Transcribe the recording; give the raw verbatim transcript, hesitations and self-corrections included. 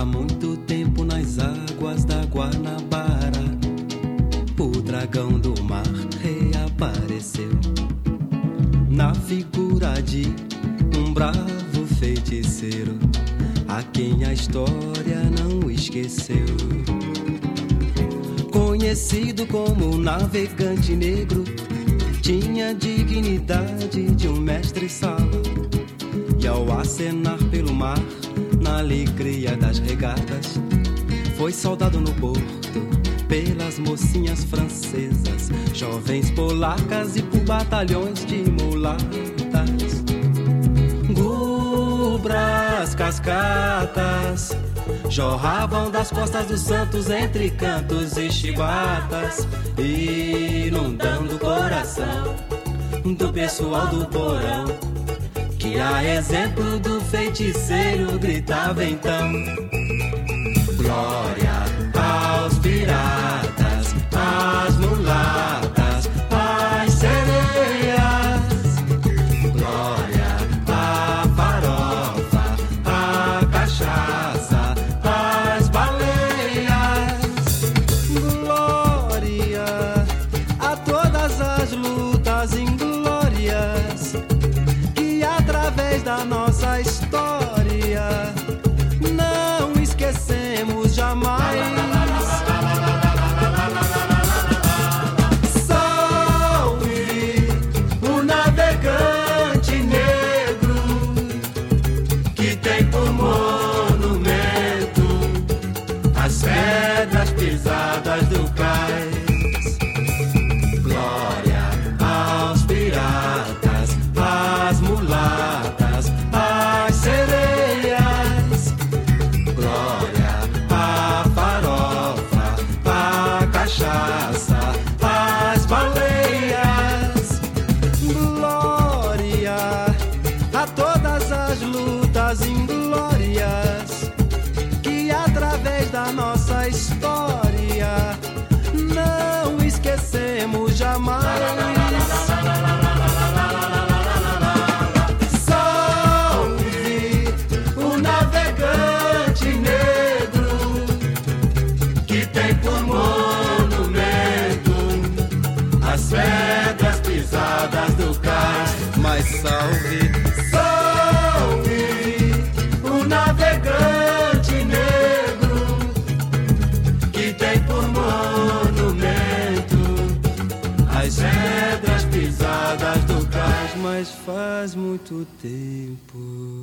muito tempo nas águas da Guanabara, o dragão do mar reapareceu na figura de um bravo feiticeiro, a quem a história não esqueceu. Conhecido como navegante negro, tinha dignidade de um mestre-sala, e ao acenar pelo mar, na alegria das regatas, foi saudado no porto pelas mocinhas francesas, jovens polacas e por batalhões de mulatas. Gubras, cascatas jorravam das costas dos santos entre cantos e chibatas, inundando o coração do pessoal do porão, que a exemplo do feiticeiro gritava então: glória aos piratas, às mulatas, às sereias, glória à farofa, à cachaça, às baleias, glória a todas as lutas inglórias que através da nossa história não esquecemos jamais. Salve o navegante negro que tem por monumento as pedras pisadas do cais. Glória aos piratas, às mulatas, às sereias, glória à farofa, à cachaça, às baleias, glória a todas as lutas inglórias que através da nossa história não esquecemos jamais. Salve o navegante negro que tem por monumento as pedras pisadas do cais. Mas salve, salve o navegante negro que tem por monumento as pedras pisadas do cais. Mas faz muito tempo